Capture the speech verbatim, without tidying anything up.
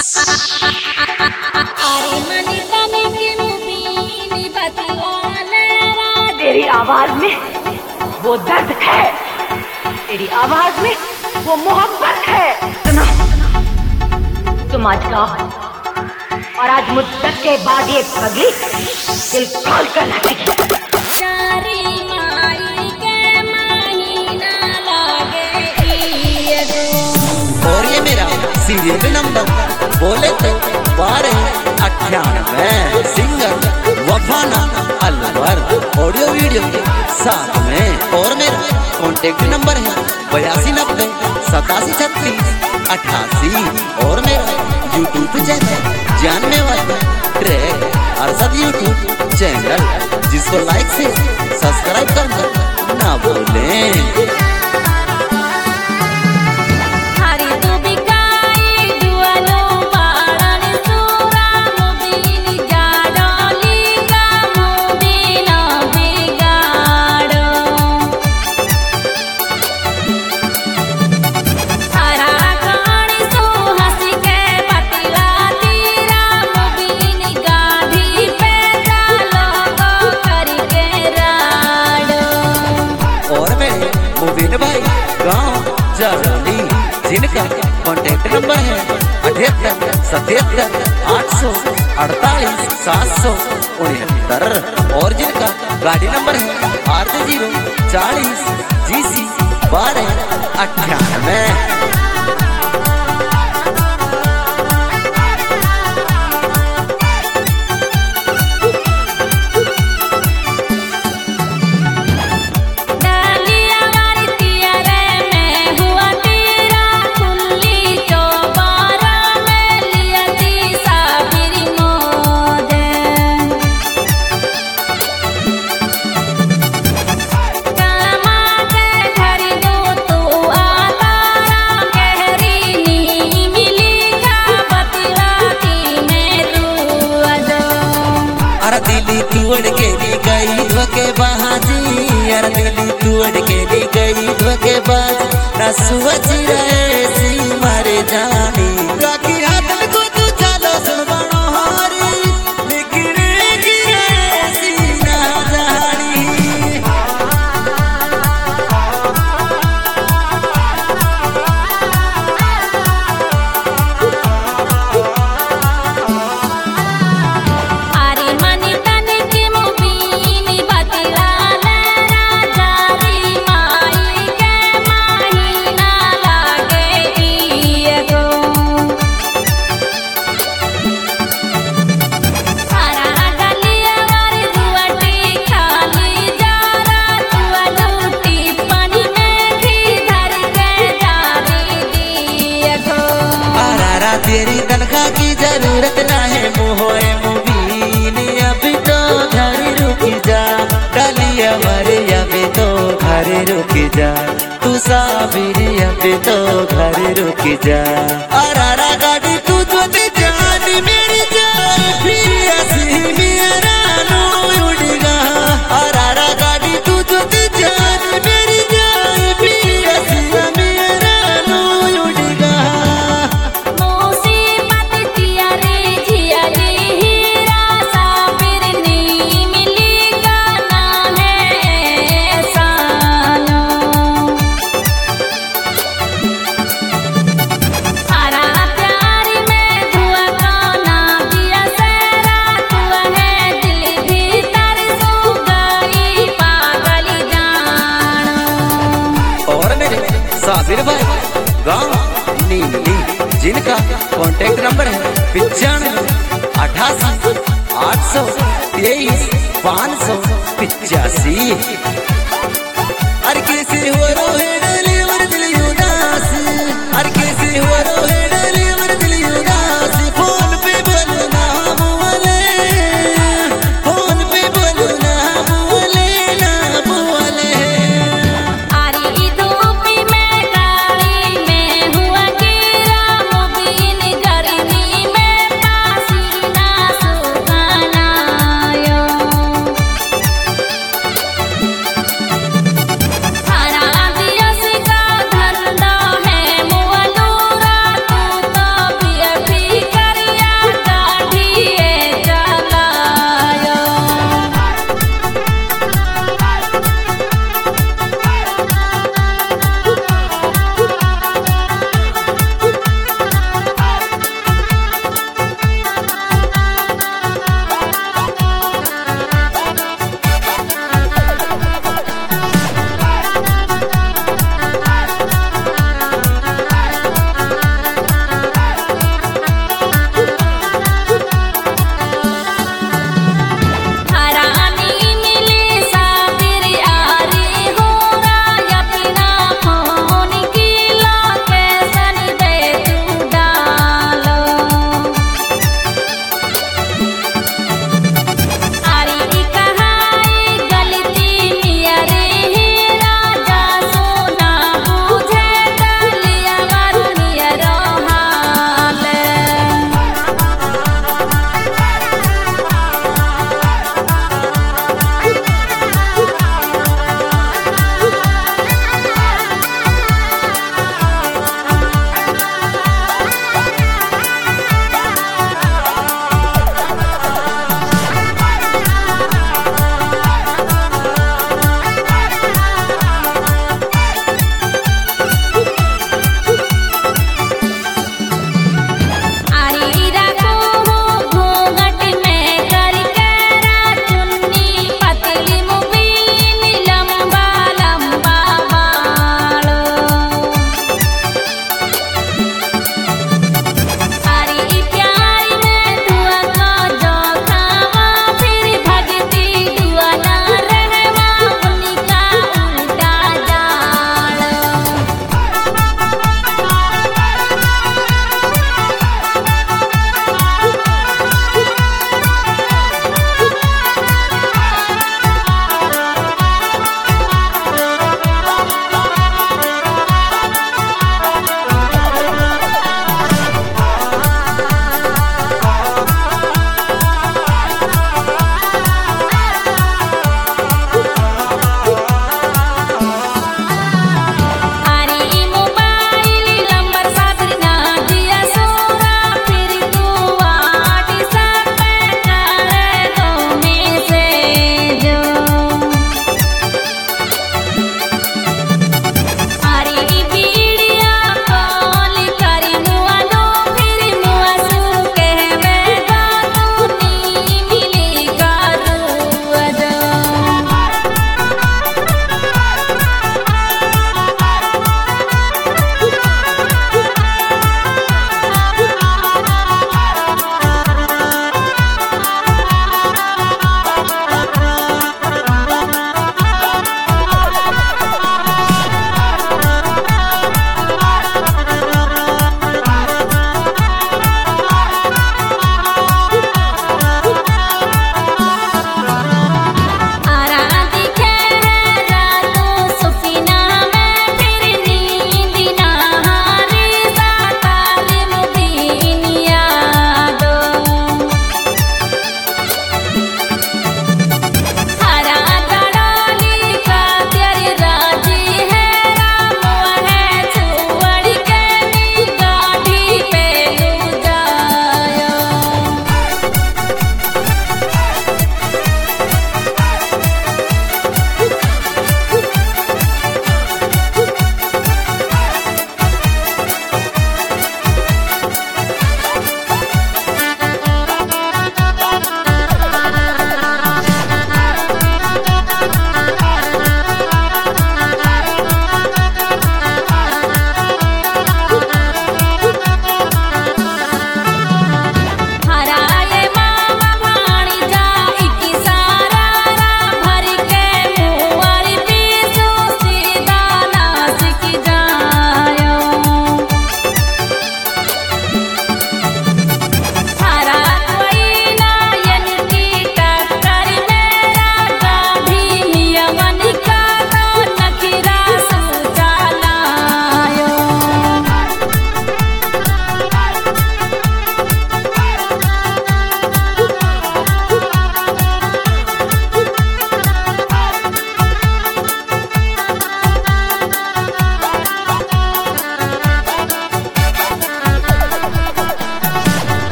तेरी आवाज में वो दर्द है, तेरी आवाज में वो मोहब्बत है। सुनो, तुम आज गाओ और आज मुद्दत के बाद ये पगली दिल खोल कर नाचेगी। और ये मेरा सीरियल नंबर बोले तो बारह अट्ठानवे सिंगर वफाना अलवर ऑडियो वीडियो के साथ में। और मेरा कॉन्टेक्ट नंबर है बयासी नब्बे सतासी छत्तीस अट्ठासी। और मेरा यूट्यूब चैनल जानने वाला ट्रैक अरशद यूट्यूब चैनल, जिसको लाइक से सब्सक्राइब करना ना भूलें। भाई गाँव जरौली, जिनका कॉन्टेक्ट नंबर है अठहत्तर सतहत्तर आठ सौ अड़तालीस सात सौ उनहत्तर। और जिनका गाड़ी नंबर है आठ जीरो चालीस जी सी बारह अट्ठानवे। दिल्ली तुअड़ के ली गई धोके बाजी, यार दिल्ली तुअड़ के ली गई धोके बाजी। ना सोच रहे सी मारे जानी राखी हाथ को तू चलो सुन बनो हारी, लेकिन सी ना जानी। तेरी तनख्वाह की जरूरत ना है मोहे मुबीन, अभी तो घर रुक जा डालिया मरे, अभी तो घर रुक जा तू साबिर, अभी तो घर रुक जा। अरारा गाड़ी तू तो दे जान मेरी जान, फिर ऐसी मेरा नो उड़ेगा। अरारा गाड़ी तू तो दे जान मेरी जान, फिर ऐसी मेरा नो उड़ेगा। साबिर भाई गाँव नीली, जिनका कॉन्टेक्ट नंबर है पिचानवे अठासी आठ सौ तेईस पाँच सौ पिचासी। अरे कैसे हो रहे